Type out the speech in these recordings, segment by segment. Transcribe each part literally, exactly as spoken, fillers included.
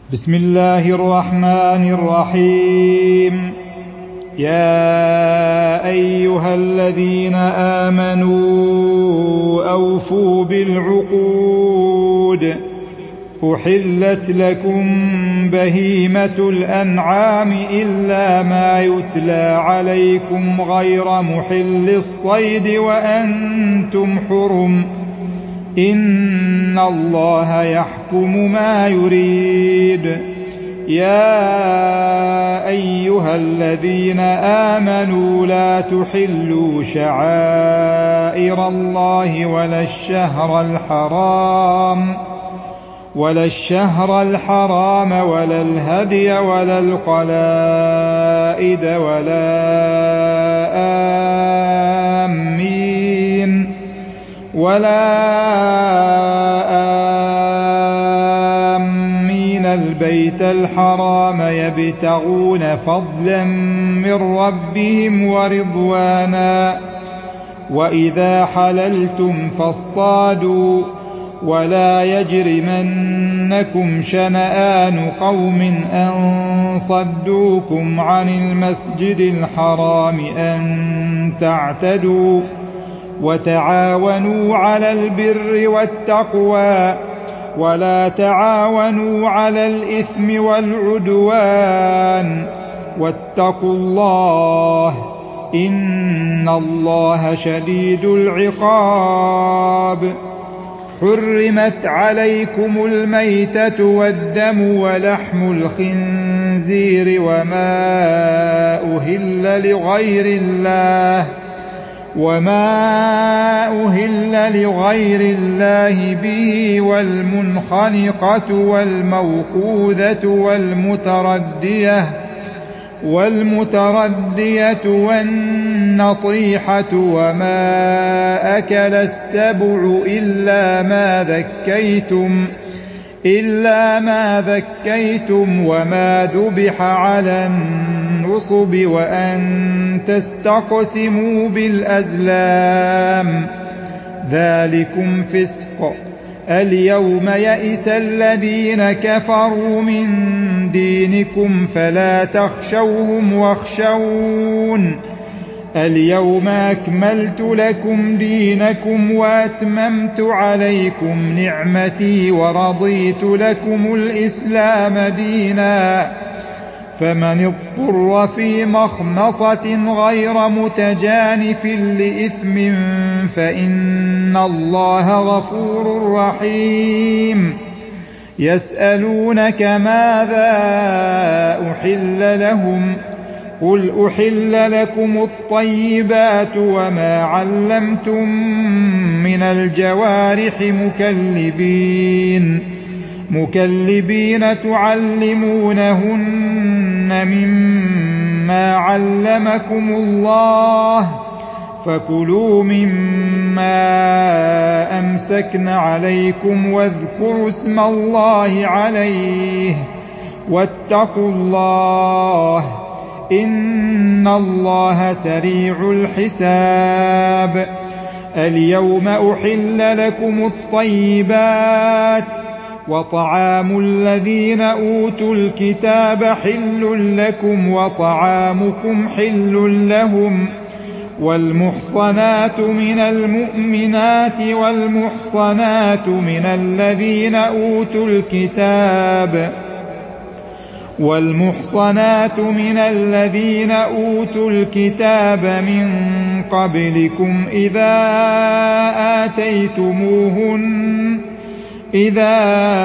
بسم الله الرحمن الرحيم. يا أيها الذين آمنوا أوفوا بالعقود. أحلت لكم بهيمة الأنعام إلا ما يتلى عليكم غير محل الصيد وأنتم حرم. إن الله يحكم ما يريد. يا أيها الذين آمنوا لا تحلوا شعائر الله ولا الشهر الحرام ولا الشهر الحرام ولا الهدي ولا القلائد ولا آمين ولا آمين البيت الحرام يبتغون فضلا من ربهم ورضوانا. وإذا حللتم فاصطادوا ولا يجرمنكم شنآن قوم أن صدوكم عن المسجد الحرام أن تعتدوا وتعاونوا على البر والتقوى ولا تعاونوا على الإثم والعدوان واتقوا الله إن الله شديد العقاب. حرمت عليكم الميتة والدم ولحم الخنزير وما أهل لغير الله وما أهل لغير الله به والمنخنقة والموقوذة والمتردية والمتردية والنطيحة وما أكل السبع إلا ما ذكيتم إلا ما ذكيتم وما ذبح على النصب وأن تستقسموا بالأزلام ذلكم فسق. اليوم يئس الذين كفروا من دينكم فلا تخشوهم واخشون. اليوم أكملت لكم دينكم وأتممت عليكم نعمتي ورضيت لكم الإسلام دينا. فمن اضطر في مخمصة غير متجانف لإثم فإن الله غفور رحيم. يسألونك ماذا أحل لهم قل أحل لكم الطيبات وما علمتم من الجوارح مكلبين مكلبين تعلمونهن مما علمكم الله فكلوا مما أمسكن عليكم واذكروا اسم الله عليه واتقوا الله إن الله سريع الحساب. اليوم أحل لكم الطيبات وطعام الذين أوتوا الكتاب حل لكم وطعامكم حل لهم والمحصنات من المؤمنات والمحصنات من الذين أوتوا الكتاب والمحصنات من الذين أوتوا الكتاب من قبلكم إذا آتيتموهن إذا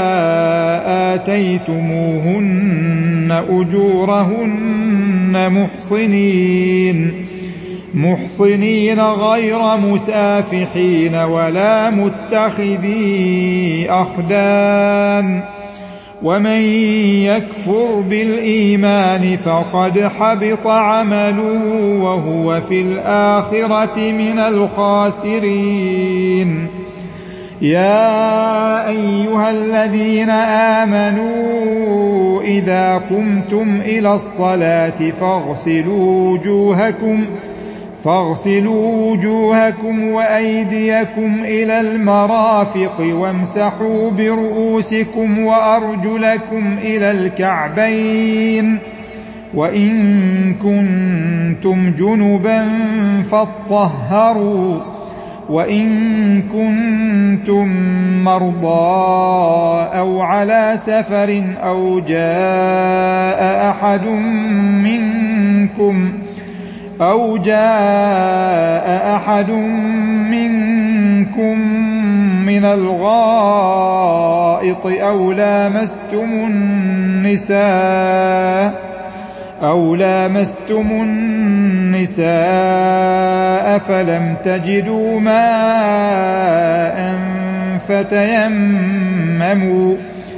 آتيتموهن أجورهن محصنين محصنين غير مسافحين ولا متخذي أخدان. ومن يكفر بالإيمان فقد حبط عمله وهو في الآخرة من الخاسرين. يا أيها الذين آمنوا إذا قمتم إلى الصلاة فاغسلوا وجوهكم فاغسلوا وجوهكم وأيديكم إلى المرافق وامسحوا برؤوسكم وأرجلكم إلى الكعبين وإن كنتم جنبا فاطهروا وإن كنتم مرضى أو على سفر أو جاء أحد منكم أو جاء أحد منكم من الغائط أو لامستم النساء أو لامستم النساء فلم تجدوا ماء فتيمموا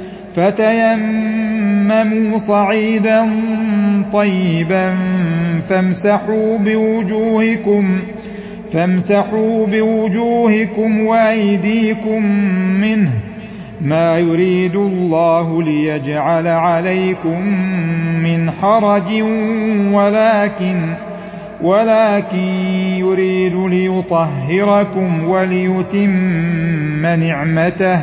فتيمموا صعيدا طيبا فامسحوا بوجوهكم فامسحوا بوجوهكم وأيديكم منه ما يريد الله ليجعل عليكم من حرج ولكن ولكن يريد ليطهركم وليتم نعمته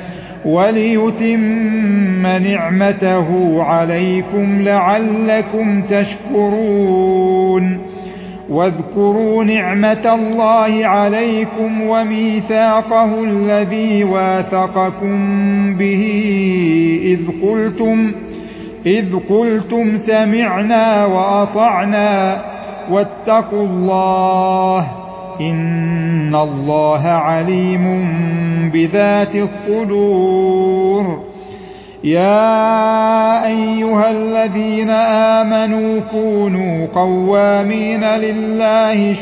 وليتم نعمته عليكم لعلكم تشكرون واذكروا نعمة الله عليكم وميثاقه الذي واثقكم به إذ قلتم إذ قلتم سمعنا وأطعنا واتقوا الله إن الله عليم بذات الصدور يا أيها الذين آمنوا كونوا قوامين لله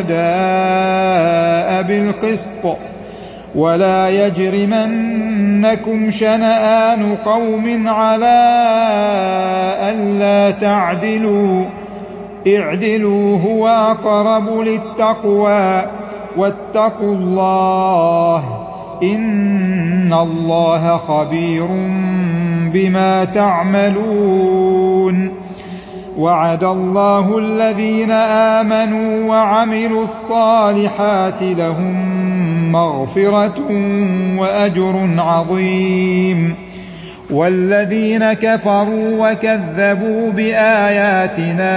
شهداء بالقسط ولا يجرمنكم شنآن قوم على ألا تعدلوا اعدلوا هو أقرب للتقوى واتقوا الله إن الله خبير بما تعملون وعد الله الذين آمنوا وعملوا الصالحات لهم مغفرة وأجر عظيم والذين كفروا وكذبوا بآياتنا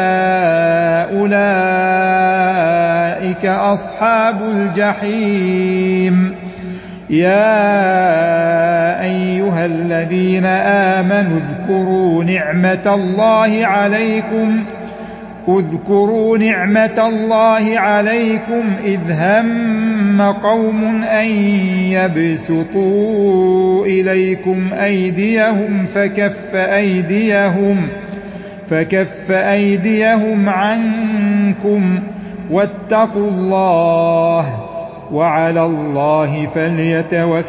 أولئك أصحاب الجحيم يا أيها الذين آمنوا اذكروا نعمة الله عليكم اذكروا نعمة الله عليكم إذ هم قوم أن يبسطوا إليكم أيديهم فكف أيديهم فكف أيديهم عنكم واتقوا الله وعلى الله فليتوكل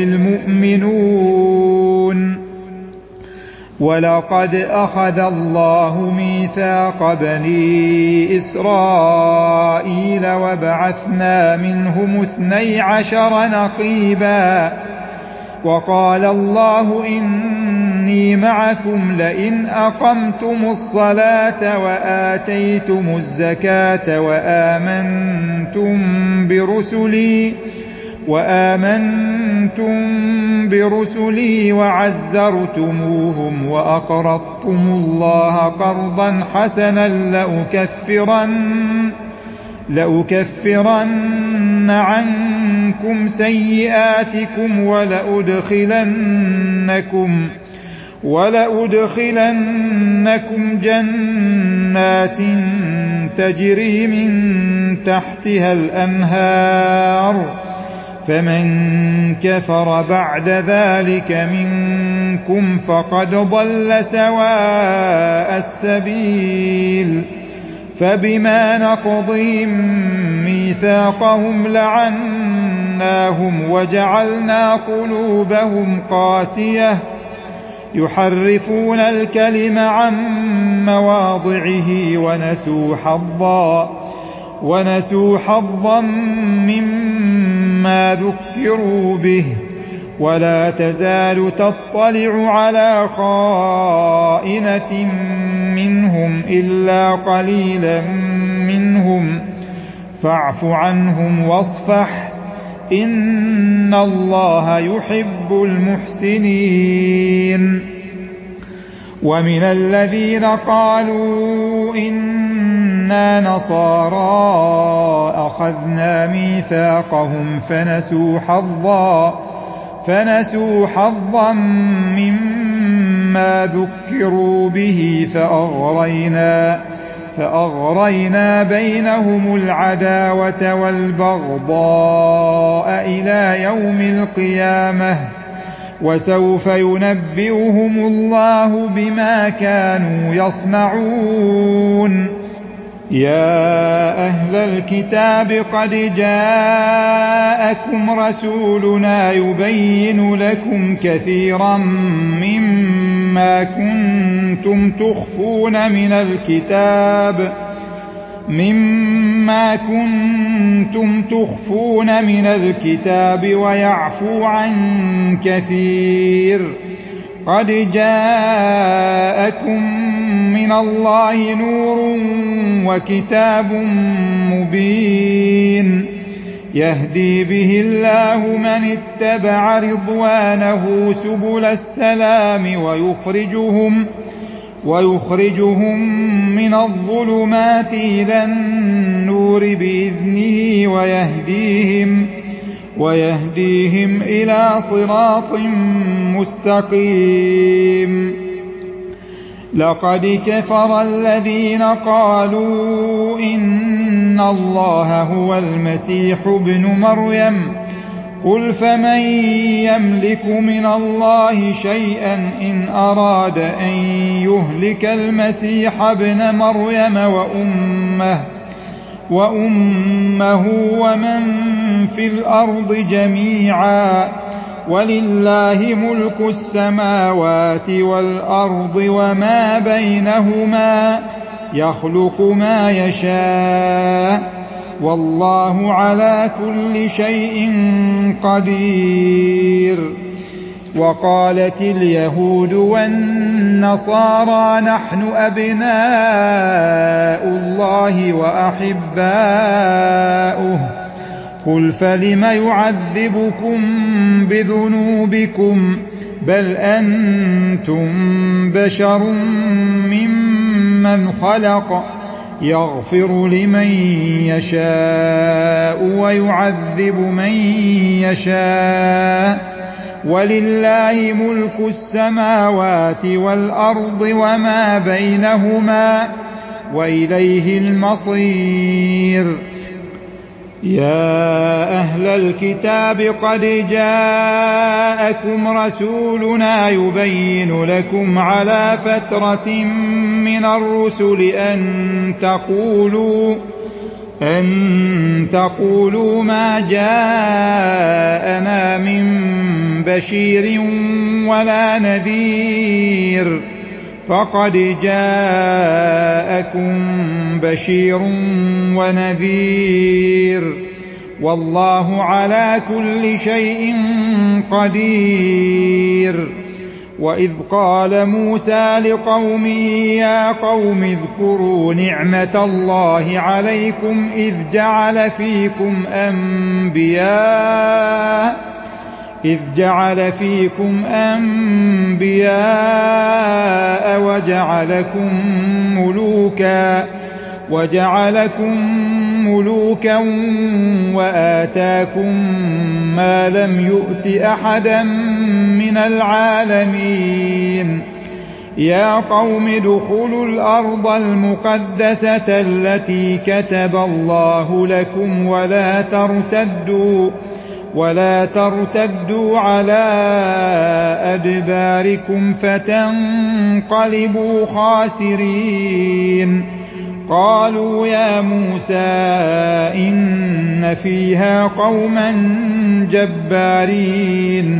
المؤمنون ولقد أخذ الله ميثاق بني إسرائيل وبعثنا منهم اثني عشر نقيبا وقال الله إني معكم لئن أقمتم الصلاة وآتيتم الزكاة وآمنتم برسلي وآمنتم برسلي وعزرتموهم وأقرضتم الله قرضا حسنا لأكفرن لأكفرن عنكم سيئاتكم ولأدخلنكم ولأدخلنكم جنات تجري من تحتها الأنهار فمن كفر بعد ذلك منكم فقد ضل سواء السبيل فبما نقضهم ميثاقهم لعناهم وجعلنا قلوبهم قاسية يحرفون الكلم عن مواضعه ونسوا حظا ونسوا حظا مما ذكروا به ولا تزال تطلع على خائنة منهم إلا قليلا منهم فاعف عنهم واصفح إن الله يحب المحسنين. ومن الذين قالوا إنا نصارى أخذنا ميثاقهم فنسوا حظا فنسوا حظا مما ذكروا به فأغرينا فأغرينا بينهم العداوة والبغضاء إلى يوم القيامة وسوف ينبئهم الله بما كانوا يصنعون. يا أهل الكتاب قد جاءكم رسولنا يبين لكم كثيرا مما كنتم تخفون من الكتاب مما كنتم تخفون من الكتاب ويعفو عن كثير. قد جاءكم من الله نور وكتاب مبين يهدي به الله من اتبع رضوانه سبل السلام ويخرجهم ويخرجهم من الظلمات إلى النور بإذنه ويهديهم ويهديهم إلى صراط مستقيم. لقد كفر الذين قالوا إن الله هو المسيح ابن مريم قل فمن يملك من الله شيئا إن أراد أن يهلك المسيح ابن مريم وأمه وأمه ومن في الأرض جميعا ولله ملك السماوات والأرض وما بينهما يخلق ما يشاء والله على كل شيء قدير. وقالت اليهود والنصارى نحن أبناء الله وأحباؤه قل فلم يعذبكم بذنوبكم بل أنتم بشر ممن خلق يغفر لمن يشاء ويعذب من يشاء ولله ملك السماوات والأرض وما بينهما وإليه المصير. يا أهل الكتاب قد جاءكم رسولنا يبين لكم على فترة من الرسل أن تقولوا أن تقولوا ما جاءنا من بشير ولا نذير فقد جاءكم بشير ونذير والله على كل شيء قدير. وإذ قال موسى لقومه يا قوم اذكروا نعمة الله عليكم إذ جعل فيكم أنبياء إذ جعل فيكم أنبياء وجعلكم ملوكا وجعلكم ملوكا وآتاكم ما لم يؤت أحدا من العالمين. يا قوم ادخلوا الأرض المقدسة التي كتب الله لكم ولا ترتدوا ولا ترتدوا على أدباركم فتنقلبوا خاسرين. قالوا يا موسى إن فيها قوما جبارين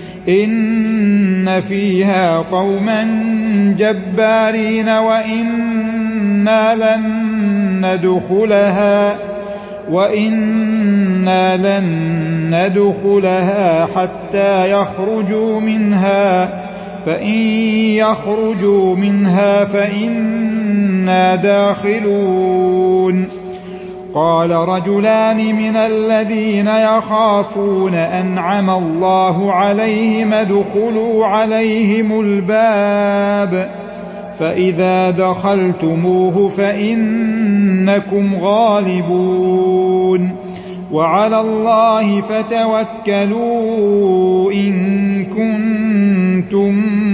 إن فيها قوما جبارين وإنا لن ندخلها وإنا لن ندخلها حتى يخرجوا منها فإن يخرجوا منها فإنا داخلون. قال رجلان من الذين يخافون أنعم الله عليهم ادخلوا عليهم الباب فإذا دخلتموه فإنكم غالبون وعلى الله فتوكلوا إن كنتم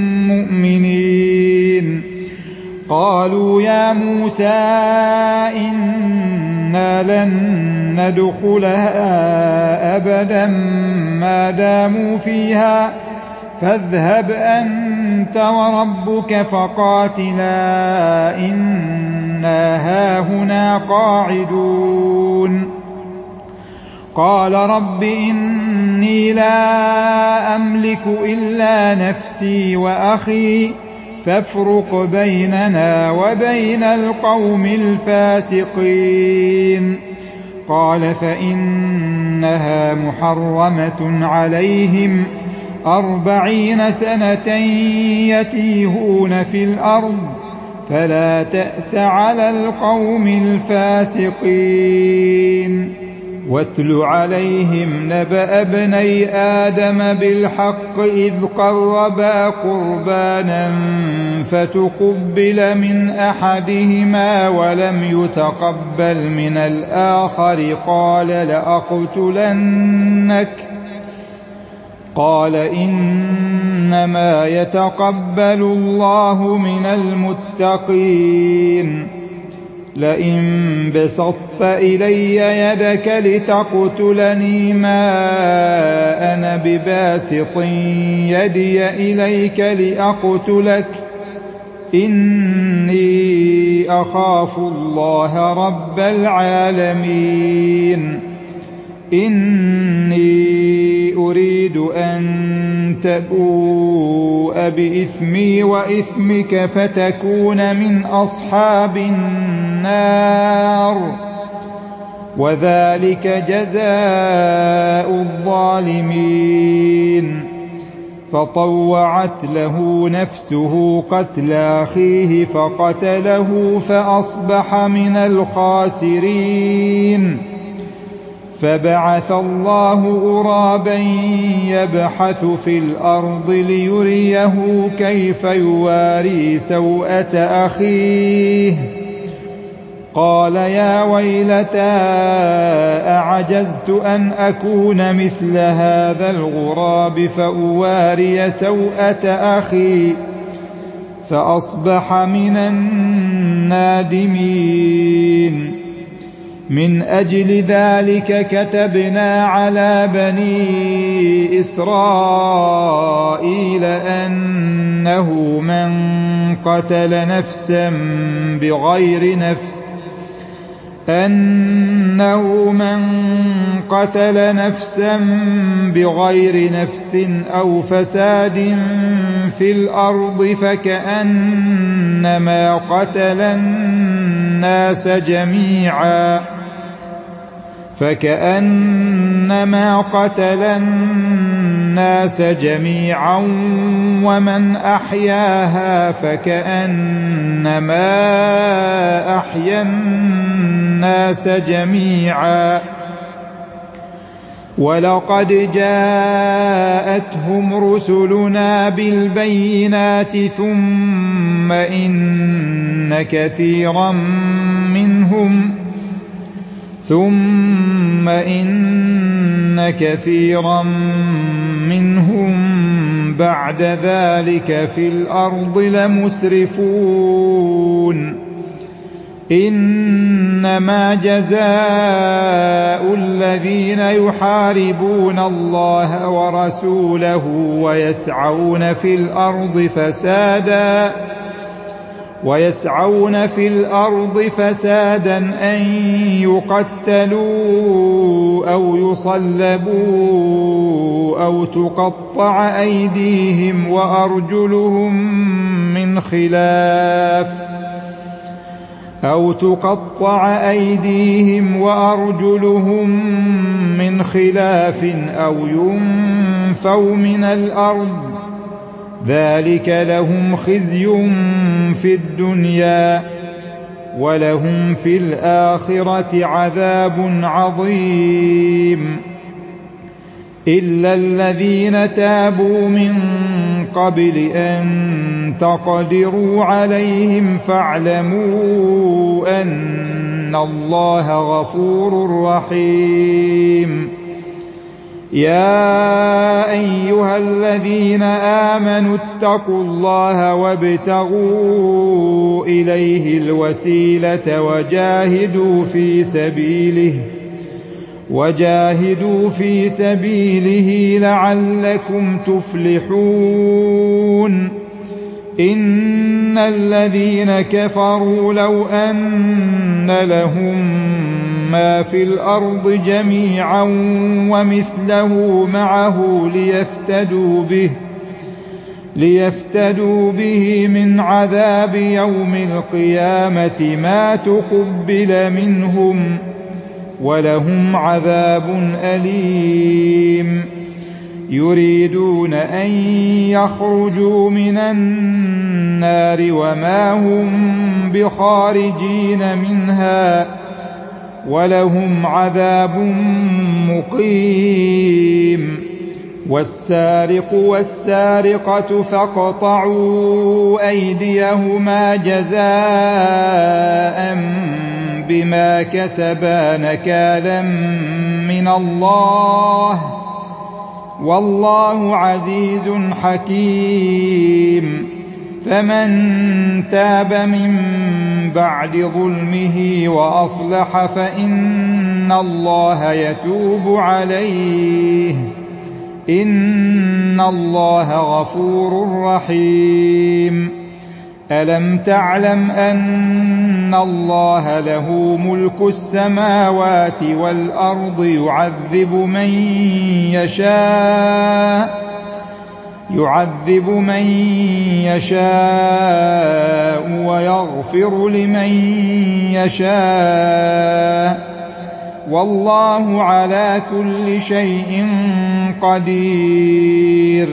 مؤمنين. قالوا يا موسى إنا لن ندخلها أبدا ما داموا فيها فاذهب أنت وربك فقاتلا إنا هاهنا قاعدون. قال رب إني لا أملك إلا نفسي وأخي فافرق بيننا وبين القوم الفاسقين. قال فإنها محرمة عليهم أربعين سنة يتيهون في الأرض فلا تأس على القوم الفاسقين. واتل عليهم نبأ ابني آدم بالحق إذ قربا قربانا فتقبل من أحدهما ولم يتقبل من الآخر قال لأقتلنك قال إنما يتقبل الله من المتقين. لئن بسطت إلي يدك لتقتلني ما أنا بباسط يدي إليك لأقتلك إني أخاف الله رب العالمين. إني أريد أن تبوء بإثمي وإثمك فتكون من أصحاب النار وذلك جزاء الظالمين. فطوعت له نفسه قتل أخيه فقتله فأصبح من الخاسرين. فبعث الله غرابا يبحث في الأرض ليريه كيف يواري سوءة أخيه قال يا ويلتى أعجزت أن أكون مثل هذا الغراب فأواري سوءة أخي فأصبح من النادمين. من أجل ذلك كتبنا على بني إسرائيل أنه من قتل نفسا بغير نفس أنه من قتل نفسا بغير نفس أو فساد في الأرض فكأنما قتل الناس جميعا فكأنما قتل الناس جميعا ومن أحياها فكأنما أحيا الناس جميعا. ولقد جاءتهم رسلنا بالبينات ثم إن كثيرا منهم ثم إن كثيرا منهم بعد ذلك في الأرض لمسرفون. إنما جزاء الذين يحاربون الله ورسوله ويسعون في الأرض فسادا ويسعون في الأرض فسادا أن يقتلوا أو يصلبوا أو تقطع أيديهم وأرجلهم من خلاف أو تقطع أيديهم وأرجلهم من خلاف أو ينفوا من الأرض ذلك لهم خزي في الدنيا ولهم في الآخرة عذاب عظيم. إلا الذين تابوا من قبل أن تقدروا عليهم فاعلموا أن الله غفور رحيم. يا أيها الذين آمنوا اتقوا الله وابتغوا إليه الوسيلة وجاهدوا في سبيله وجاهدوا في سبيله لعلكم تفلحون. إن الذين كفروا لو أن لهم ما في الأرض جميعا ومثله معه ليفتدوا به ليفتدوا به من عذاب يوم القيامة ما تقبل منهم ولهم عذاب أليم. يريدون أن يخرجوا من النار وما هم بخارجين منها ولهم عذاب مقيم. والسارق والسارقة فاقطعوا أيديهما جزاء بما كسبا نكالا من الله والله عزيز حكيم. فمن تاب من بعد ظلمه وأصلح فإن الله يتوب عليه إن الله غفور رحيم. ألم تعلم أن الله له ملك السماوات والأرض يعذب من يشاء يعذب من يشاء ويغفر لمن يشاء والله على كل شيء قدير.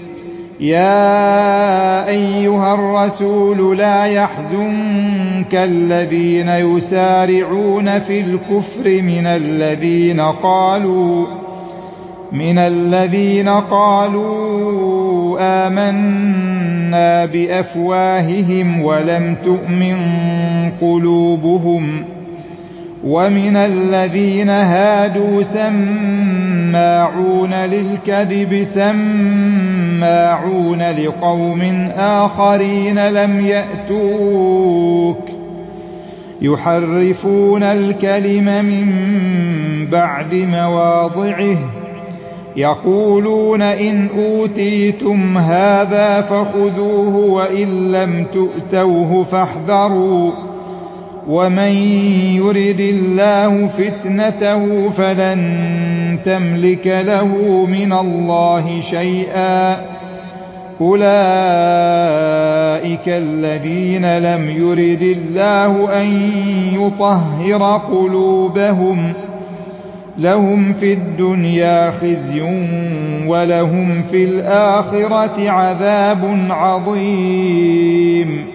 يا أيها الرسول لا يحزنك الذين يسارعون في الكفر من الذين قالوا من الذين قالوا آمنا بأفواههم ولم تؤمن قلوبهم ومن الذين هادوا سماعون للكذب سماعون لقوم آخرين لم يأتوك يحرفون الكلم من بعد مواضعه يقولون إن أوتيتم هذا فخذوه وإن لم تؤتوه فاحذروا ومن يرد الله فتنته فلن تملك له من الله شيئا. أولئك الذين لم يرد الله أن يطهر قلوبهم لهم في الدنيا خزي ولهم في الآخرة عذاب عظيم.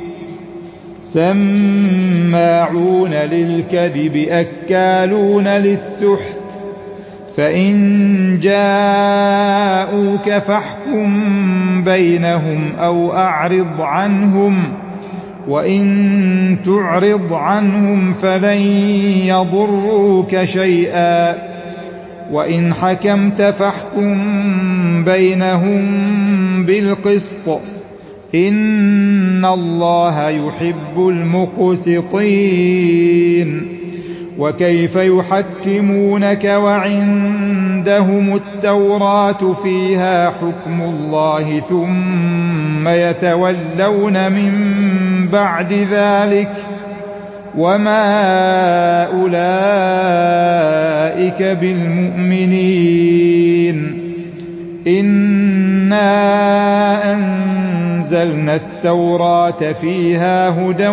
سماعون للكذب أكالون للسحت فإن جاءوك فاحكم بينهم أو أعرض عنهم وإن تعرض عنهم فلن يضروك شيئا وإن حكمت فاحكم بينهم بالقسط إن الله يحب المقسطين. وكيف يحكمونك وعندهم التوراة فيها حكم الله ثم يتولون من بعد ذلك وما أولئك بالمؤمنين. إنا أنزلنا التوراة فيها هدى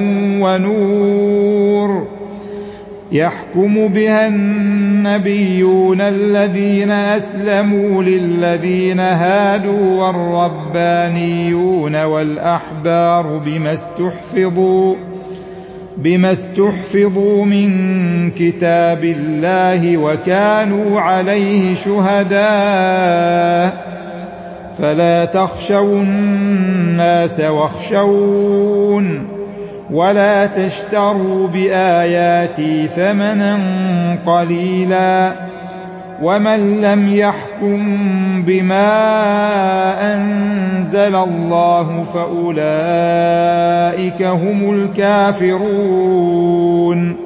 ونور يحكم بها النبيون الذين أسلموا للذين هادوا والربانيون والأحبار بما استحفظوا بما استحفظوا من كتاب الله وكانوا عليه شهداء فلا تخشوا الناس واخشون ولا تشتروا بآياتي ثمنا قليلا ومن لم يحكم بما أنزل الله فأولئك هم الكافرون.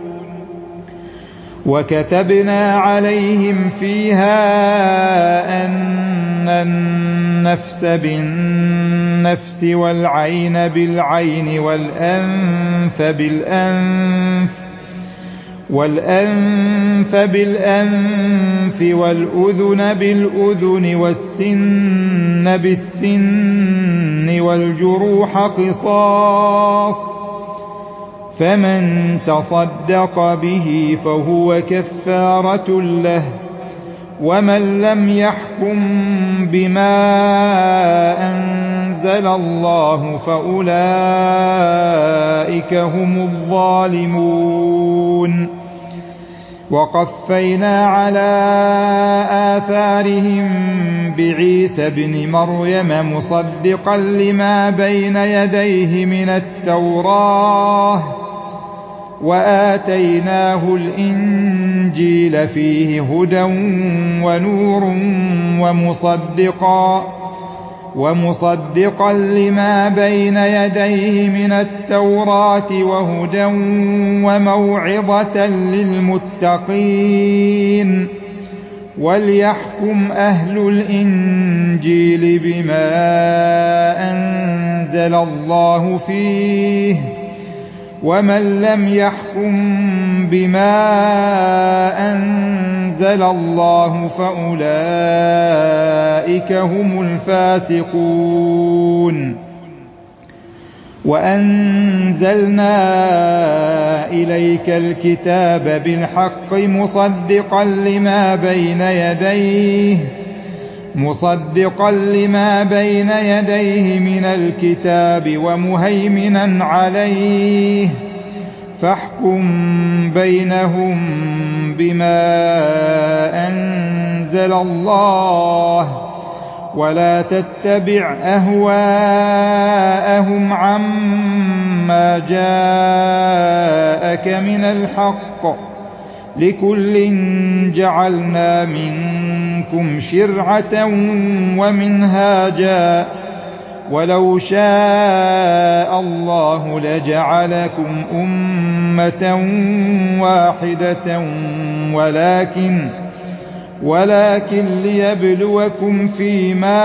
وكتبنا عليهم فيها أن النفس بالنفس والعين بالعين والأنف بالأنف والأنف بالأنف والأذن بالأذن والسن بالسن والجروح قصاص فمن تصدق به فهو كفارة له ومن لم يحكم بما أنزل الله فأولئك هم الظالمون. وقفينا على آثارهم بعيسى ابن مريم مصدقا لما بين يديه من التوراة وآتيناه الإنجيل فيه هدى ونور ومصدقا ومصدقا لما بين يديه من التوراة وهدى وموعظة للمتقين. وليحكم أهل الإنجيل بما أنزل الله فيه ومن لم يحكم بما أنزل الله فأولئك هم الفاسقون. وأنزلنا إليك الكتاب بالحق مصدقا لما بين يديه مصدقا لما بين يديه من الكتاب ومهيمنا عليه فاحكم بينهم بما أنزل الله ولا تتبع أهواءهم عما جاءك من الحق لكل جعلنا منكم شرعة ومنهاجا ولو شاء الله لجعلكم أمة واحدة ولكن ولكن ليبلوكم فيما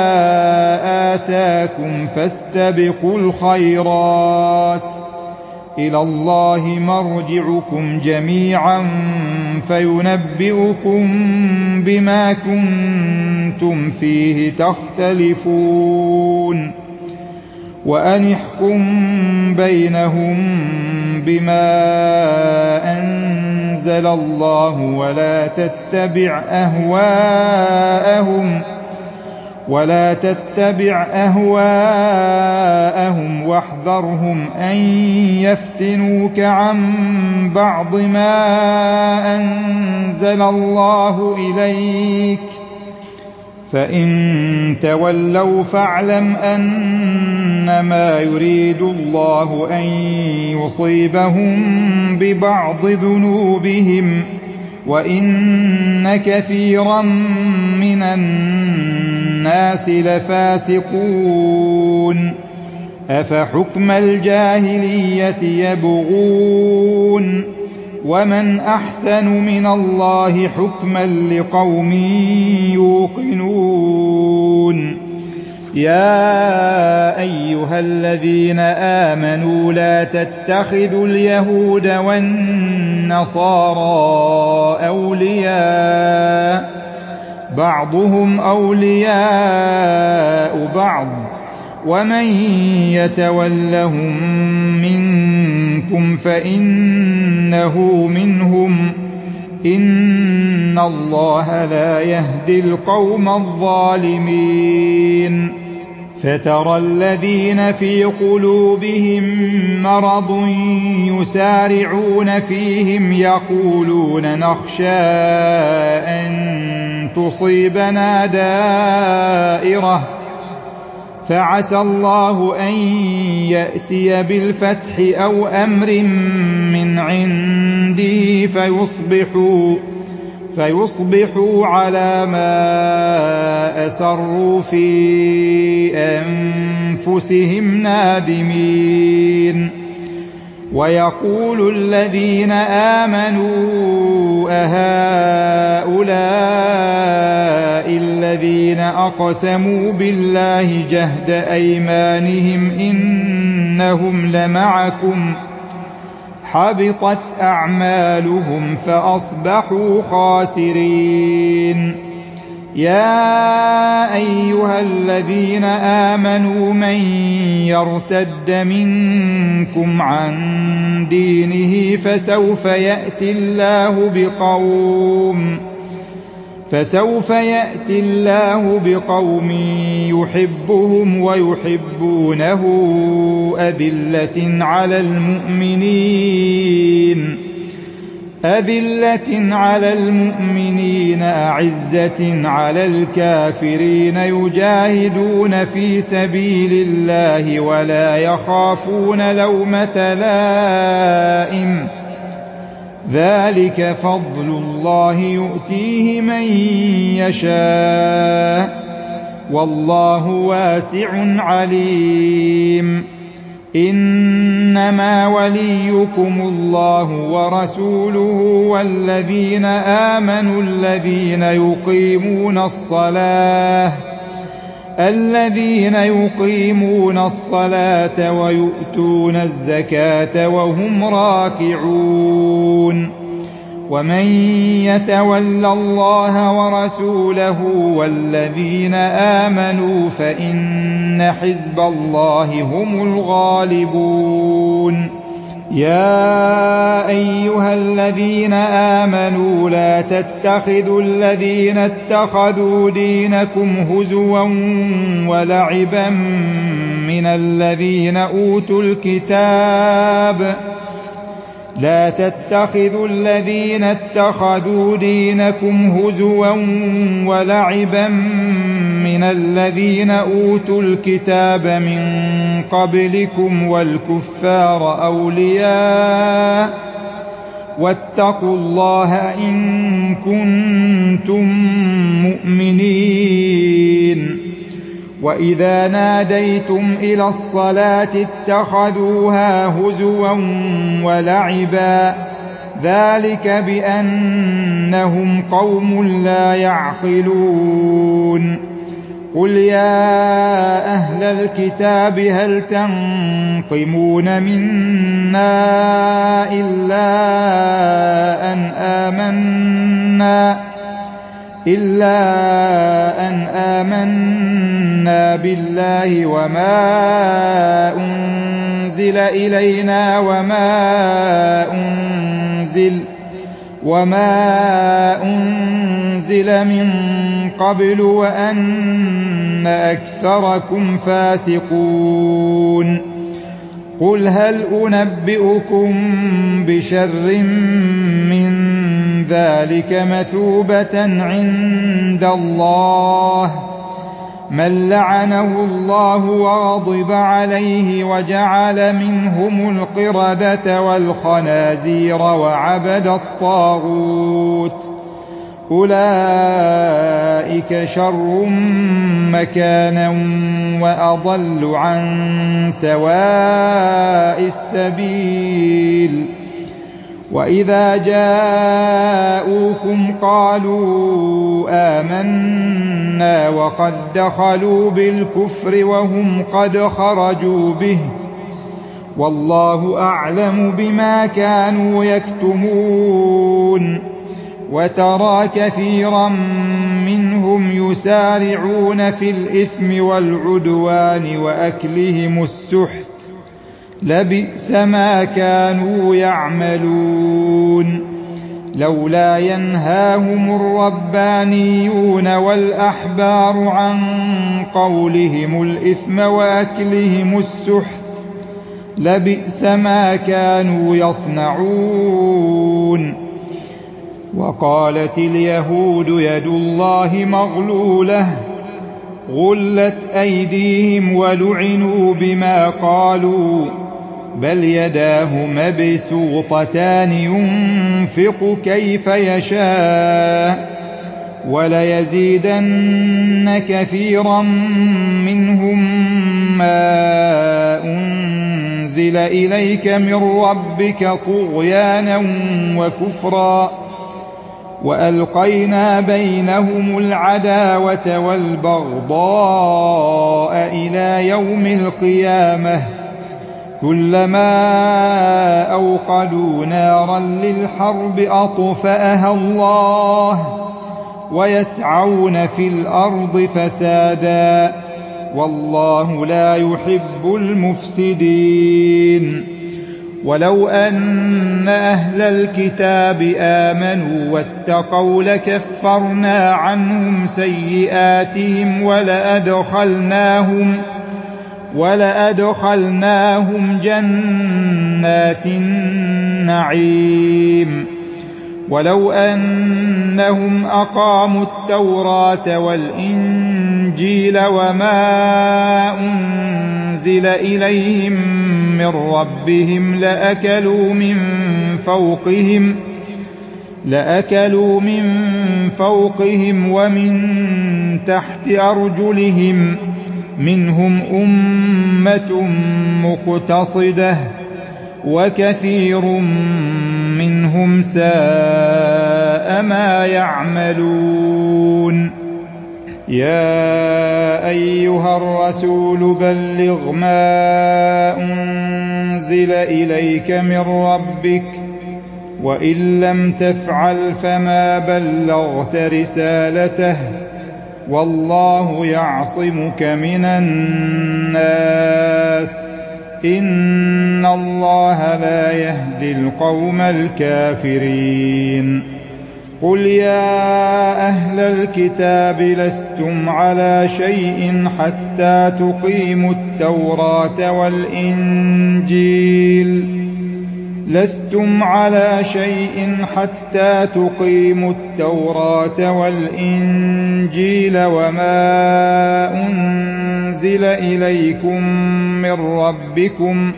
آتاكم فاستبقوا الخيرات إلى الله مرجعكم جميعا فينبئكم بما كنتم فيه تختلفون. وأن احكم بينهم بما أنزل الله ولا تتبع أهواءهم ولا تتبع أهواءهم واحذرهم أن يفتنوك عن بعض ما أنزل الله إليك فإن تولوا فاعلم أنما يريد الله أن يصيبهم ببعض ذنوبهم وإن كثيرا من الناس لفاسقون. أفحكم الجاهلية يبغون ومن أحسن من الله حكما لقوم يوقنون. يا أيها الذين آمنوا لا تتخذوا اليهود والنصارى أولياء بعضهم أولياء بعض ومن يتولهم منكم فإنه منهم إن الله لا يهدي القوم الظالمين. فترى الذين في قلوبهم مرض يسارعون فيهم يقولون نخشى أن تصيبنا دائرة فعسى الله أن يأتي بالفتح أو أمر من عنده فيصبحوا فيصبحوا على ما أسروا في أنفسهم نادمين. ويقول الذين آمنوا أهؤلاء الذين أقسموا بالله جهد أيمانهم إنهم لمعكم حبطت أعمالهم فأصبحوا خاسرين. يا أيها الذين آمنوا من يرتد منكم عن دينه فسوف يأتي الله بقوم فسوف يأتي الله بقوم يحبهم ويحبونه أذلة على المؤمنين أذلة على المؤمنين أعزة على الكافرين يجاهدون في سبيل الله ولا يخافون لومة لائم ذلك فضل الله يؤتيه من يشاء والله واسع عليم. إنما وليكم الله ورسوله والذين آمنوا الذين يقيمون الصلاة الذين يقيمون الصلاة ويؤتون الزكاة وهم راكعون. ومن يتول الله ورسوله والذين آمنوا فإن حزب الله هم الغالبون. يا أيها الذين آمنوا لا تتخذوا الذين اتخذوا دينكم هزوا ولعبا من الذين أوتوا الكتاب لا تتخذوا الذين اتخذوا دينكم هزوا ولعبا من الذين أوتوا الكتاب من قبلكم والكفار أولياء واتقوا الله إن كنتم مؤمنين. وإذا ناديتم إلى الصلاة اتخذوها هزوا ولعبا ذلك بأنهم قوم لا يعقلون. قل يا أهل الكتاب هل تنقمون منا إلا أن آمنا إلا أن آمنا بالله وما أنزل إلينا وما أنزل وما أنزل من قبل وأن أكثركم فاسقون. قل هل أنبئكم بشر من ذلك مثوبة عند الله من لعنه الله وغضب عليه وجعل منهم القردة والخنازير وعبد الطاغوت أولئك شر مكانا وأضل عن سواء السبيل. وإذا جاءوكم قالوا آمنا وقد دخلوا بالكفر وهم قد خرجوا به والله أعلم بما كانوا يكتمون. وترى كثيرا منهم يسارعون في الإثم والعدوان وأكلهم السحت لبئس ما كانوا يعملون. لولا ينهاهم الربانيون والأحبار عن قولهم الإثم وأكلهم السحت لبئس ما كانوا يصنعون. وقالت اليهود يد الله مغلولة غلت أيديهم ولعنوا بما قالوا بل يداه مبسوطتان ينفق كيف يشاء وليزيدن كثيرا منهم ما أنزل إليك من ربك طغيانا وكفرا وألقينا بينهم العداوة والبغضاء إلى يوم القيامة كلما أوقدوا نارا للحرب أطفأها الله ويسعون في الأرض فسادا والله لا يحب المفسدين. ولو أن أهل الكتاب آمنوا واتقوا لكفرنا عنهم سيئاتهم ولأدخلناهم ولأدخلناهم جنات النعيم. ولو أنهم أقاموا التوراة والإنجيل وما أنزل إليهم من ربهم لأكلوا من فوقهم لأكلوا من فوقهم ومن تحت أرجلهم منهم أمة مقتصدة وكثير منهم ساء ما يعملون. يا أيها الرسول بلغ ما أنزل إليك من ربك وإن لم تفعل فما بلغت رسالته والله يعصمك من الناس إن الله لا يهدي القوم الكافرين. قل يا أهل الكتاب لستم على شيء حتى تقيموا التوراة والإنجيل لستم على شيء حتى تقيموا التوراة والإنجيل وما أنزل إليكم من ربكم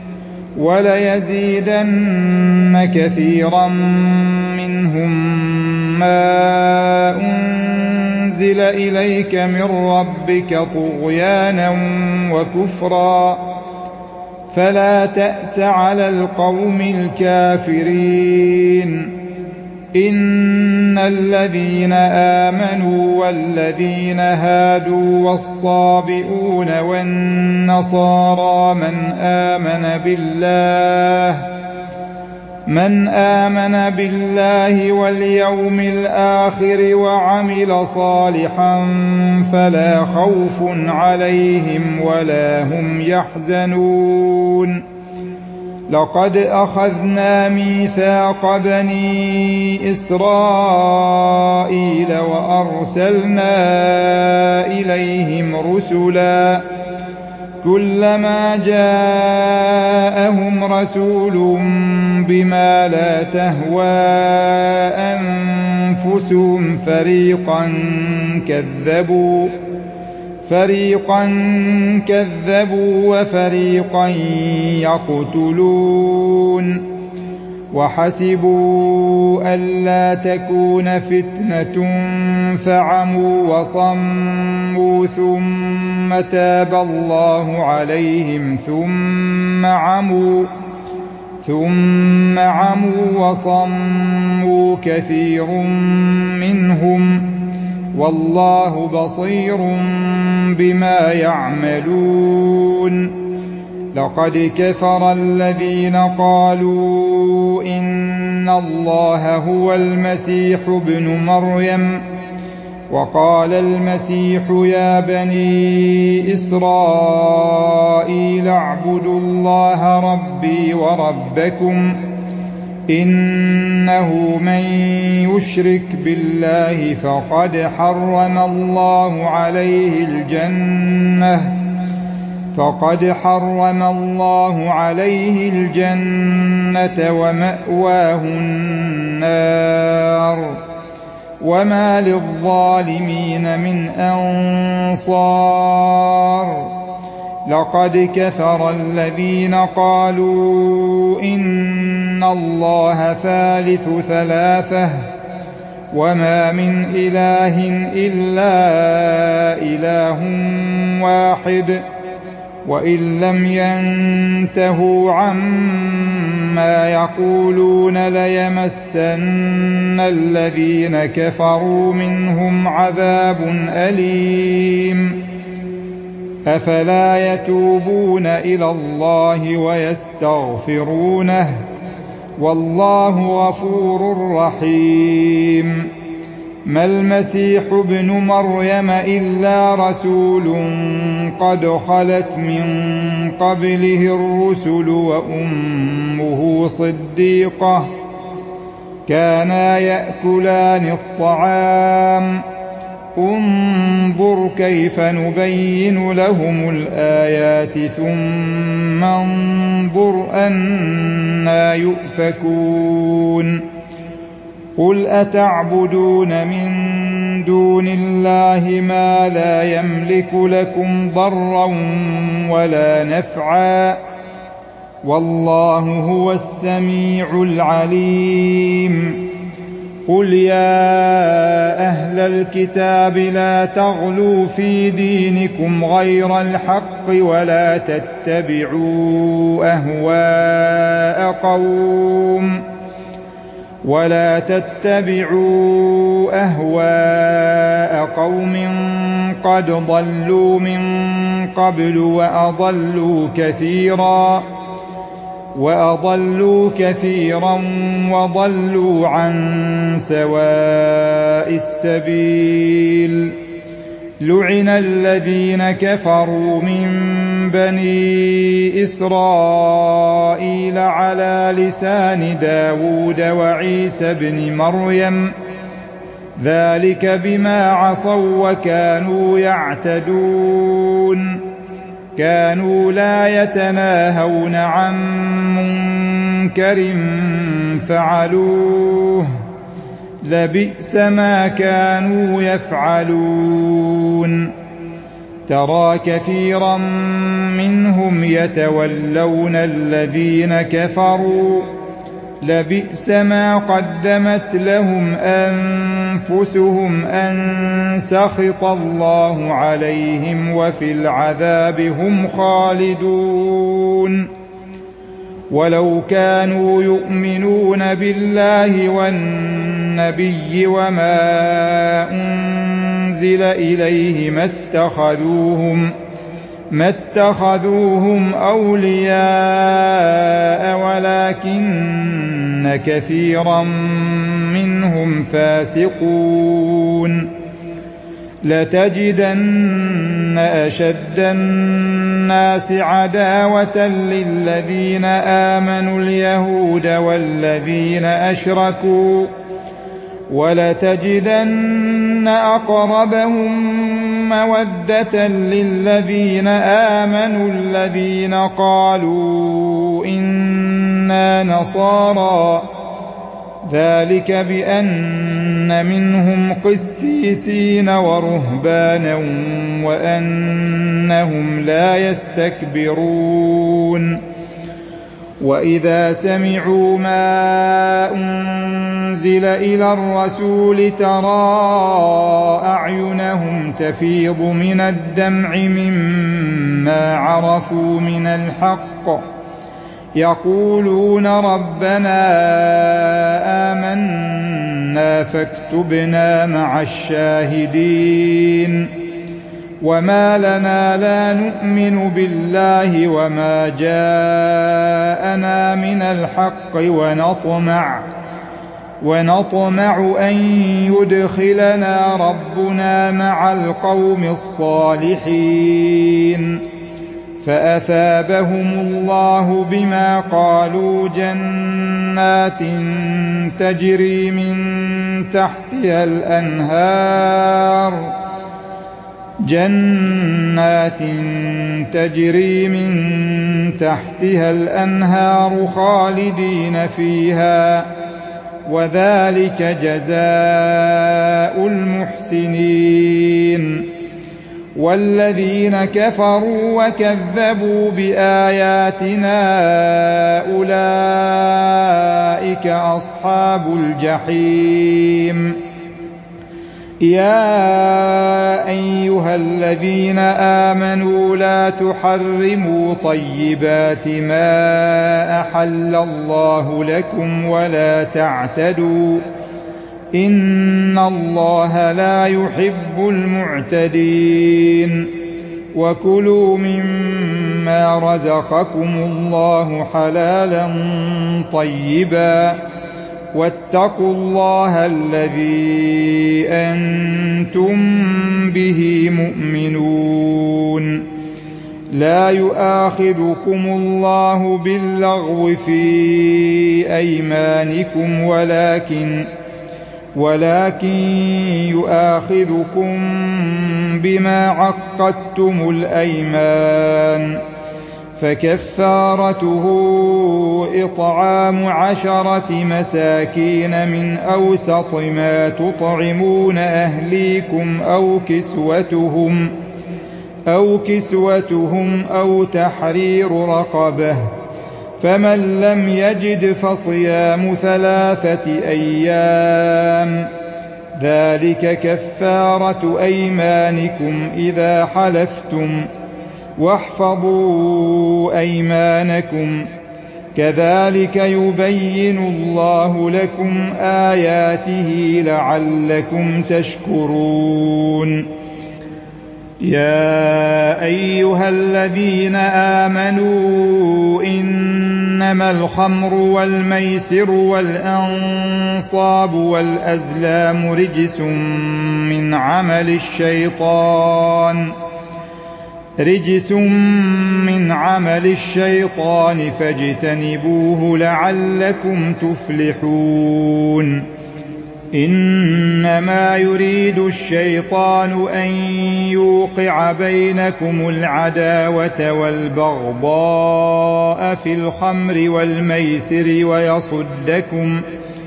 وليزيدن كثيرا منهم ما أنزل إليك من ربك طغيانا وكفرا فلا تأس على القوم الكافرين. إن الذين آمنوا والذين هادوا والصابئون والنصارى من آمن بالله من آمن بالله واليوم الآخر وعمل صالحا فلا خوف عليهم ولا هم يحزنون. لقد أخذنا ميثاق بني إسرائيل وأرسلنا إليهم رسلا كلما جاءهم رسول بما لا تهوى أنفسهم فريقا كذبوا فريقا كذبوا وفريقا يقتلون وحسبوا ألا تكون فتنة فعموا وصموا ثم تاب الله عليهم ثم عموا ثم عموا وصموا كثير منهم والله بصير بما يعملون. لقد كفر الذين قالوا إن الله هو المسيح ابن مريم وقال المسيح يا بني إسرائيل اعبدوا الله ربي وربكم إنه من يشرك بالله فقد حرم الله عليه الجنة فقد حرم الله عليه الجنة ومأواه النار وما للظالمين من أنصار لقد كفر الذين قالوا إن الله ثالث ثلاثة وما من إله إلا إله واحد وإن لم ينتهوا عما يقولون ليمسن الذين كفروا منهم عذاب أليم أفلا يتوبون إلى الله ويستغفرونه والله غفور رحيم ما المسيح ابن مريم إلا رسول قد خلت من قبله الرسل وأمه صديقة كانا يأكلان الطعام انظر كيف نبين لهم الآيات ثم انظر أنى يؤفكون قل أتعبدون من دون الله ما لا يملك لكم ضرا ولا نفعا والله هو السميع العليم قل يا أهل الكتاب لا تغلوا في دينكم غير الحق ولا تتبعوا أهواء قوم ولا تتبعوا أهواء قوم قد ضلوا من قبل وأضلوا كثيرا وأضلوا كثيرا وضلوا عن سواء السبيل لعن الذين كفروا من بني إسرائيل على لسان داود وعيسى بن مريم ذلك بما عصوا وكانوا يعتدون كانوا لا يتناهون عن منكر فعلوه لبئس ما كانوا يفعلون ترى كثيرا منهم يتولون الذين كفروا لبئس ما قدمت لهم أنفسهم أن سخط الله عليهم وفي العذاب هم خالدون ولو كانوا يؤمنون بالله والنبي وما أنزل إليه ما اتخذوهم ما اتخذوهم أولياء ولكن كثيرا منهم فاسقون لتجدن أشد الناس عداوة للذين آمنوا اليهود والذين أشركوا ولتجدن أقربهم مودة للذين آمنوا الذين قالوا إنا نصارى ذلك بأن منهم قسيسين ورهبانا وأنهم لا يستكبرون وإذا سمعوا ما أنزل إلى الرسول ترى أعينهم تفيض من الدمع مما عرفوا من الحق يقولون ربنا آمنا فاكتبنا مع الشاهدين وما لنا لا نؤمن بالله وما جاءنا من الحق ونطمع ونطمع أن يدخلنا ربنا مع القوم الصالحين فأثابهم الله بما قالوا جنات تجري من تحتها الأنهار جنات تجري من تحتها الأنهار خالدين فيها وذلك جزاء المحسنين. والذين كفروا وكذبوا بآياتنا أولئك أصحاب الجحيم. يا أيها الذين آمنوا لا تحرموا طيبات ما أحل الله لكم ولا تعتدوا إن الله لا يحب المعتدين. وكلوا مما رزقكم الله حلالا طيبا واتقوا الله الذي أنتم به مؤمنون. لا يؤاخذكم الله باللغو في أيمانكم ولكن ولكن يؤاخذكم بما عقدتم الأيمان فكفارته إطعام عشرة مساكين من أوسط ما تطعمون أهليكم أو كسوتهم أو كسوتهم أو تحرير رقبة فمن لم يجد فصيام ثلاثة أيام ذلك كفارة أيمانكم إذا حلفتم واحفظوا أيمانكم كذلك يبين الله لكم آياته لعلكم تشكرون. يا أيها الذين آمنوا إنما الخمر والميسر والأنصاب والأزلام رجس من عمل الشيطان رجس من عمل الشيطان فاجتنبوه لعلكم تفلحون. إنما يريد الشيطان أن يوقع بينكم العداوة والبغضاء في الخمر والميسر ويصدكم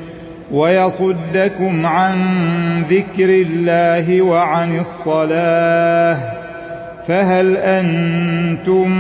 ويصدكم عن ذكر الله وعن الصلاة فهل أنتم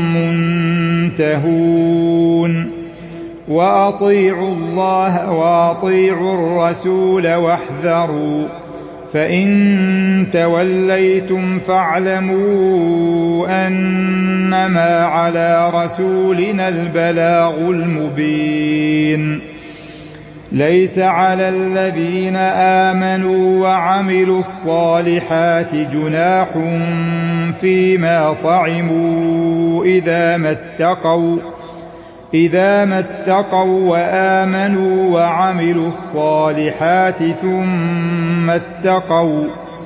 منتهون. وأطيعوا الله وأطيعوا الرسول واحذروا فإن توليتم فاعلموا أنما على رسولنا البلاغ المبين. ليس على الذين آمنوا وعملوا الصالحات جناح فيما طعموا إذا ما اتقوا إذا ما اتقوا وآمنوا وعملوا الصالحات ثم اتقوا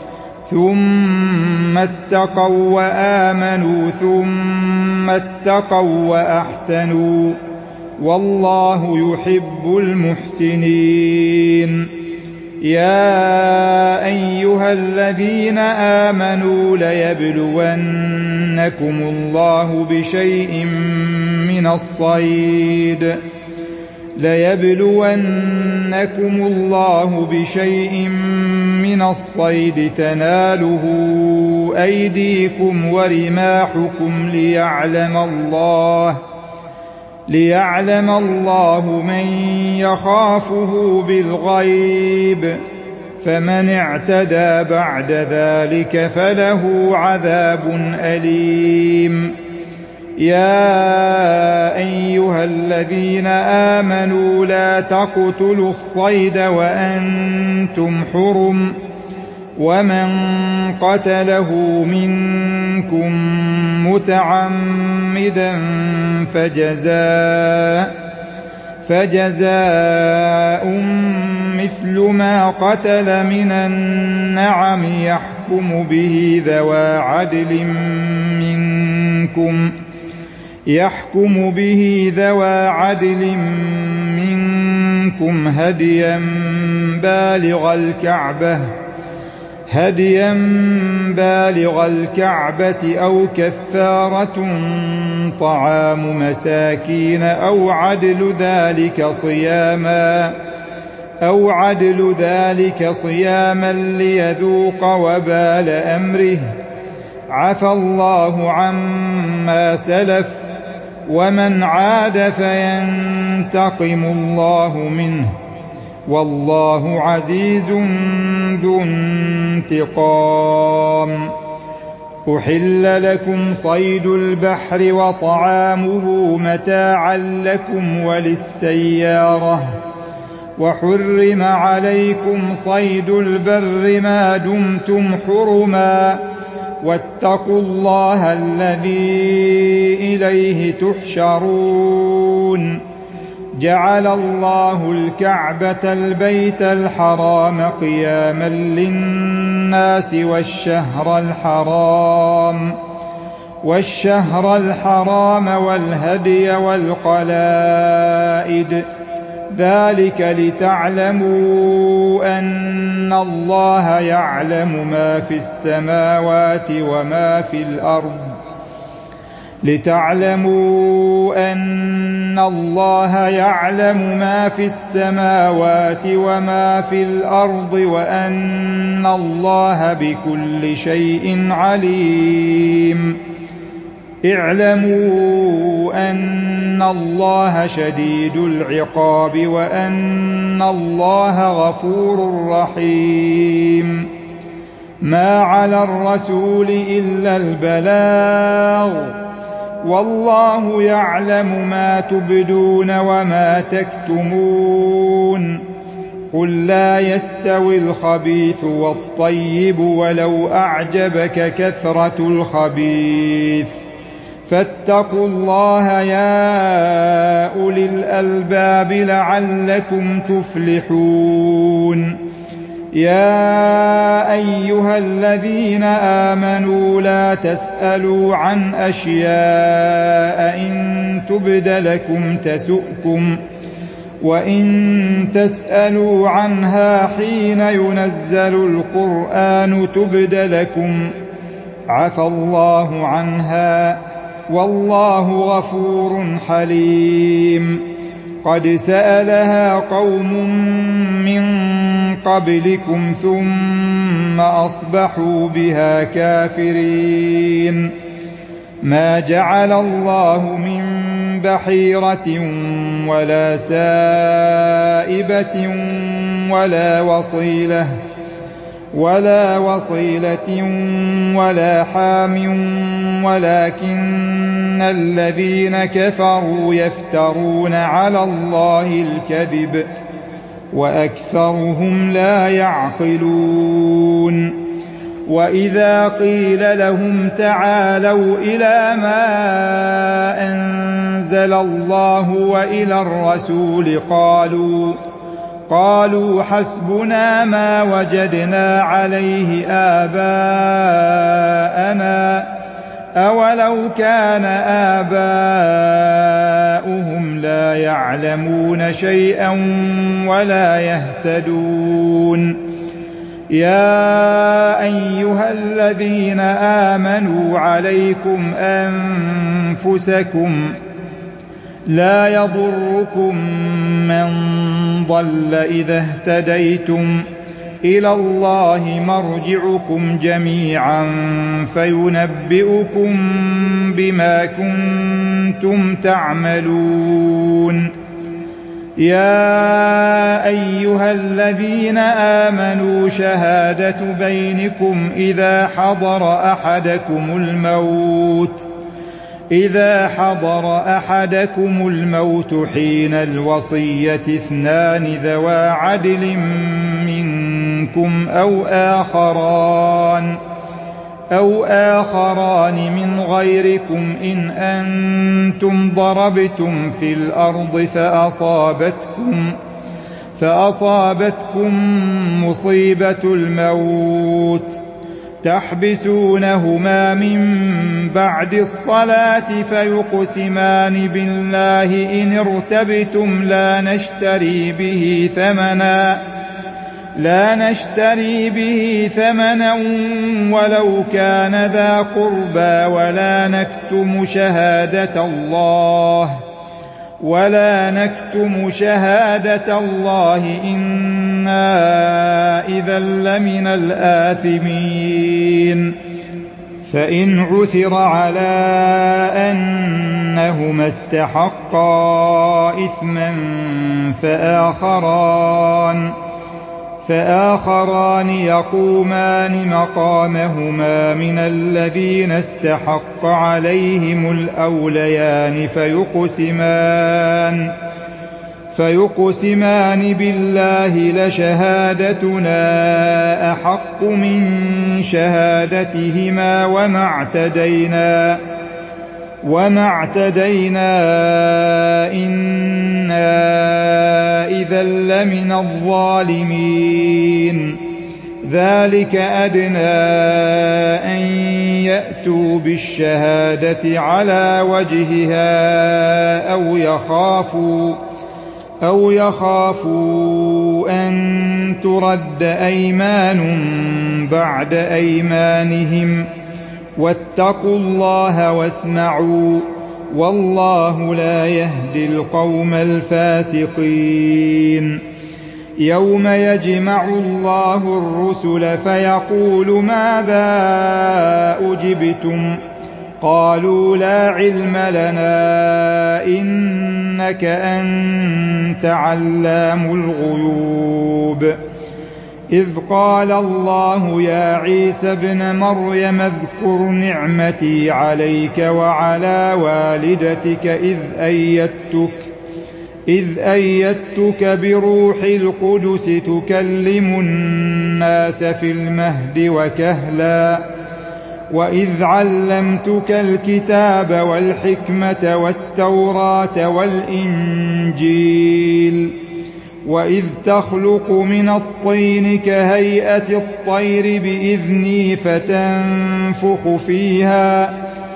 ثم اتقوا وآمنوا ثم اتقوا وأحسنوا والله يحب المحسنين. يا أيها الذين آمنوا ليبلونكم الله بشيء من الصيد ليبلونكم الله بشيء من الصيد تناله أيديكم ورماحكم ليعلم الله ليعلم الله من يخافه بالغيب فمن اعتدى بعد ذلك فله عذاب أليم. يا أيها الذين آمنوا لا تقتلوا الصيد وأنتم حرم ومن قتله منكم متعمدا فجزاء فجزاء مثل ما قتل من النعم يحكم به ذوى عدل منكم منكم يحكم به ذوى عدل منكم هديا بالغ الكعبة هديا بالغ الكعبة أو كفارة طعام مساكين أو عدل ذلك صياما أو عدل ذلك صياما ليذوق وبال أمره عفى الله عما سلف ومن عاد فينتقم الله منه والله عزيز ذو انتقام. أحل لكم صيد البحر وطعامه متاعا لكم وللسيارة وحرم عليكم صيد البر ما دمتم حرما واتقوا الله الذي إليه تحشرون. جعل الله الكعبة البيت الحرام قياما للناس والشهر الحرام والشهر الحرام والهدي والقلائد ذلك لتعلموا أن الله يعلم ما في السماوات وما في الأرض لتعلموا أن الله يعلم ما في السماوات وما في الأرض وأن الله بكل شيء عليم. اعلموا أن الله شديد العقاب وأن الله غفور رحيم. ما على الرسول إلا البلاغ والله يعلم ما تبدون وما تكتمون. قل لا يستوي الخبيث والطيب ولو أعجبك كثرة الخبيث فاتقوا الله يا أولي الألباب لعلكم تفلحون. يا أيها الذين آمنوا لا تسألوا عن أشياء إن تبد لكم تسؤكم وإن تسألوا عنها حين ينزل القرآن تبد لكم عفى الله عنها والله غفور حليم. قد سألها قوم من قبلكم ثم أصبحوا بها كافرين. ما جعل الله من بحيرة ولا سائبة ولا وصيلة ولا وصيلة ولا حام ولكن الذين كفروا يفترون على الله الكذب وأكثرهم لا يعقلون. وإذا قيل لهم تعالوا إلى ما أنزل الله وإلى الرسول قالوا قالوا حسبنا ما وجدنا عليه آباءنا أولو كان آباؤهم لا يعلمون شيئا ولا يهتدون. يا أيها الذين آمنوا عليكم أنفسكم لا يضركم من ضل إذا اهتديتم إلى الله مرجعكم جميعا فينبئكم بما كنتم تعملون. يا أيها الذين آمنوا شهادة بينكم إذا حضر أحدكم الموت إذا حضر أحدكم الموت حين الوصية اثنان ذوى عدل منكم أو آخران أو آخران من غيركم إن أنتم ضربتم في الأرض فأصابتكم فأصابتكم مصيبة الموت تحبسونهما من بعد الصلاة فيقسمان بالله إن ارتبتم لا نشتري به ثمنا لا نشتري به ثمنا ولو كان ذا قربى ولا نكتم شهادة الله ولا نكتم شهادة الله إنا إذا لمن الآثمين فإن عثر على أنهما استحقا إثما فآخران فآخران يقومان مقامهما من الذين استحق عليهم الأوليان فيقسمان فيقسمان بالله لشهادتنا أحق من شهادتهما وما اعتدينا وما اعتدينا إنا إذا لمن الظالمين ذلك أدنى أن يأتوا بالشهادة على وجهها أو يخافوا أو يخافوا أن ترد أيمان بعد أيمانهم واتقوا الله واسمعوا والله لا يهدي القوم الفاسقين يوم يجمع الله الرسل فيقول ماذا أجبتم قالوا لا علم لنا إنك أنت علام الغيوب إذ قال الله يا عيسى ابن مريم اذكر نعمتي عليك وعلى والدتك إذ أيدتك إذ أيدتك بروح القدس تكلم الناس في المهد وكهلا وإذ علمتك الكتاب والحكمة والتوراة والإنجيل وإذ تخلق من الطين كهيئة الطير بإذني فتنفخ فيها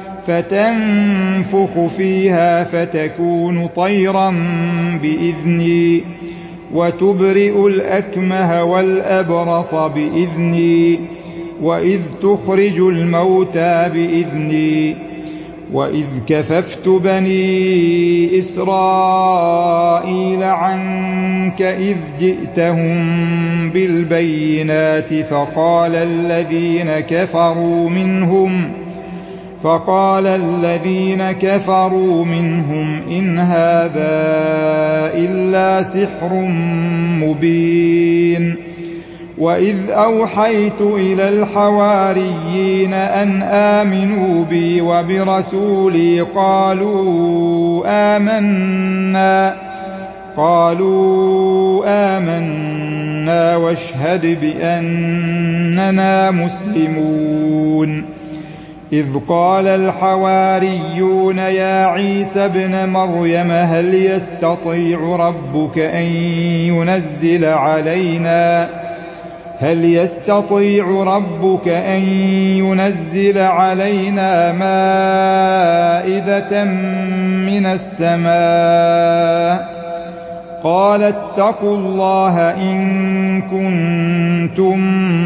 فتنفخ فيها فتكون طيرا بإذني وتبرئ الأكمه والأبرص بإذني وإذ تخرج الموتى بإذني وإذ كففت بني إسرائيل عنك إذ جئتهم بالبينات فقال الذين كفروا منهم فقال الذين كفروا منهم إن هذا إلا سحر مبين وإذ أوحيت إلى الحواريين أن آمنوا بي وبرسولي قالوا آمنا قالوا آمنا واشهد بأننا مسلمون إذ قال الحواريون يا عيسى ابن مريم هل يستطيع ربك أن ينزل علينا هل يستطيع ربك أن ينزل علينا مائدة من السماء قال اتقوا الله إن كنتم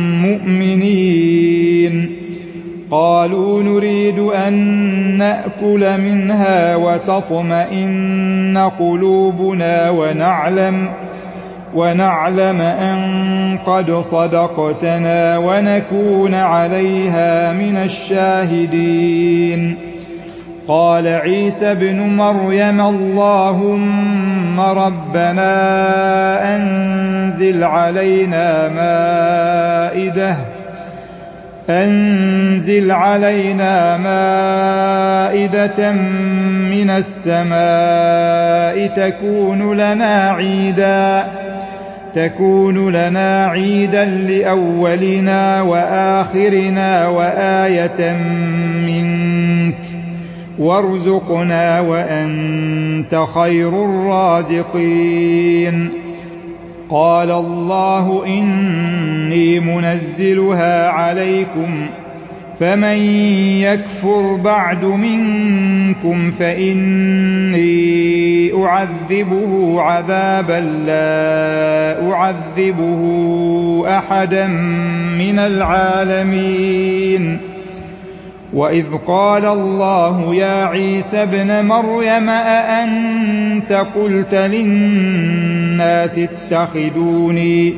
مؤمنين قالوا نريد أن نأكل منها وتطمئن قلوبنا ونعلم ونعلم أن قد صدقتنا ونكون عليها من الشاهدين قال عيسى ابن مريم اللهم ربنا أنزل علينا مائدة أنزل علينا مائدة من السماء تكون لنا عيدا تكون لنا عيدا لأولنا وآخرنا وآية منك وارزقنا وأنت خير الرازقين قال الله إني منزلها عليكم فمن يكفر بعد منكم فإني أعذبه عذابا لا أعذبه أحدا من العالمين. وإذ قال الله يا عيسى ابن مريم أأنت قلت للناس اتخذوني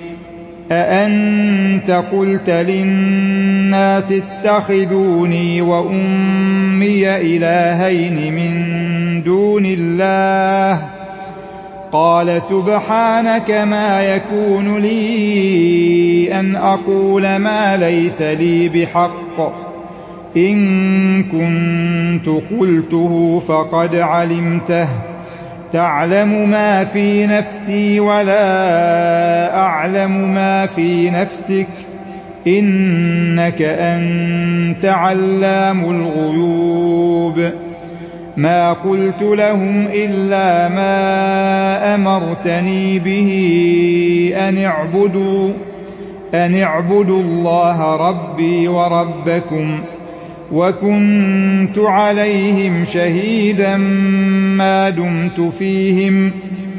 أأنت قلت للناس اتخذوني وأمي إلهين من دون الله قال سبحانك ما يكون لي أن أقول ما ليس لي بحق إن كنت قلته فقد علمته تعلم ما في نفسي ولا أعلم ما في نفسك إنك أنت علام الغيوب. ما قلت لهم إلا ما أمرتني به أن اعبدوا أن اعبدوا الله ربي وربكم وكنت عليهم شهيدا ما دمت فيهم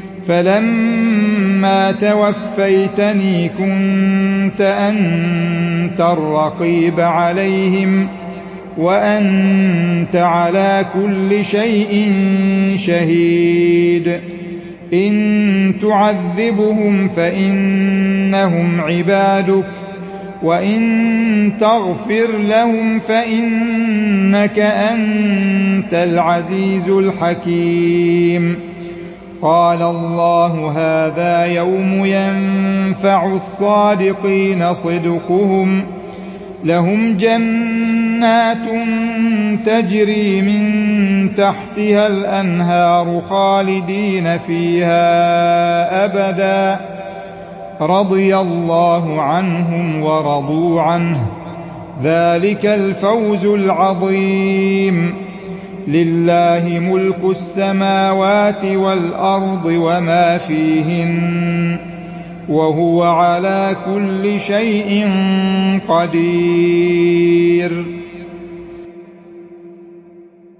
فلما توفيتني كنت أنت الرقيب عليهم وأنت على كل شيء شهيد. إن تعذبهم فإنهم عبادك وإن تغفر لهم فإنك أنت العزيز الحكيم. قال الله هذا يوم ينفع الصادقين صدقهم لهم جنات تجري من تحتها الأنهار خالدين فيها أبدا رضي الله عنهم ورضوا عنه ذلك الفوز العظيم. لله ملك السماوات والأرض وما فيهن وهو على كل شيء قدير.